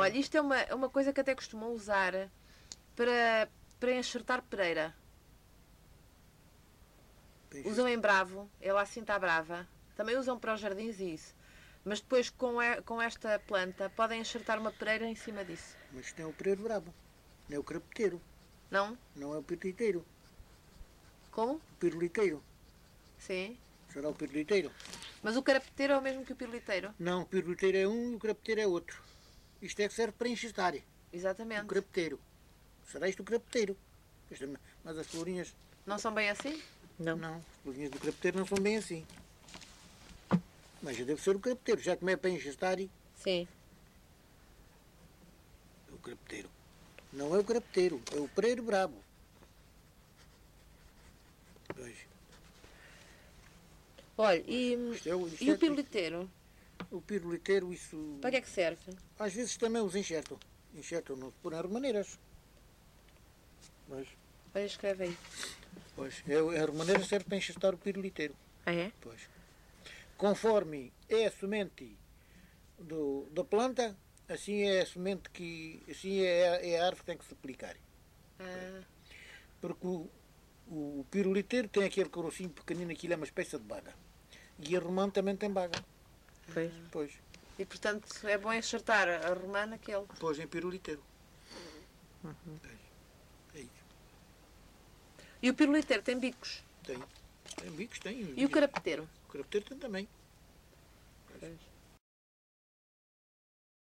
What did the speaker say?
Olha, isto é uma coisa que até costumam usar para enxertar pereira. Usam em bravo, ela assim está brava. Também usam para os jardins e isso. Mas depois com esta planta podem enxertar uma pereira em cima disso. Mas isto não é o pereiro brabo. Não é o crapeteiro. Não? Não é o piruliteiro. Como? O piruliteiro. Sim. Será o piruliteiro? Mas o carapeteiro é o mesmo que o piruliteiro? Não, o piruliteiro é um e o crapeteiro é outro. Isto é que serve para enxertar. Exatamente. O crapeteiro. Será isto o crapeteiro? Mas as florinhas... Não são bem assim? Não, as florinhas do crapeteiro não são bem assim. Mas já deve ser o crapeteiro, já como é para enxertar. Sim. É o crapeteiro. Não é o crapeteiro, é o pereiro brabo. Pois. Olha, e o piruliteiro? O piruliteiro, isso... Para que é que serve? Às vezes também os enxertam. Enxertam-no por armaneiras. Mas... Olha, escreve aí. Pois, a armaneira serve para enxertar o piruliteiro. Ah, é? Pois. Conforme é a semente da planta, assim é a semente que... Assim é a árvore que tem que se aplicar. Ah. Porque o piruliteiro tem aquele carocinho pequenino, aquilo é uma espécie de baga. E a romã também tem baga. Pois. E portanto é bom enxertar a romã naquele. Pois, em piruliteiro. É isso. E o piruliteiro tem bicos? Tem. Tem bicos, tem. E o carapeteiro? O carapeteiro tem também. Pois.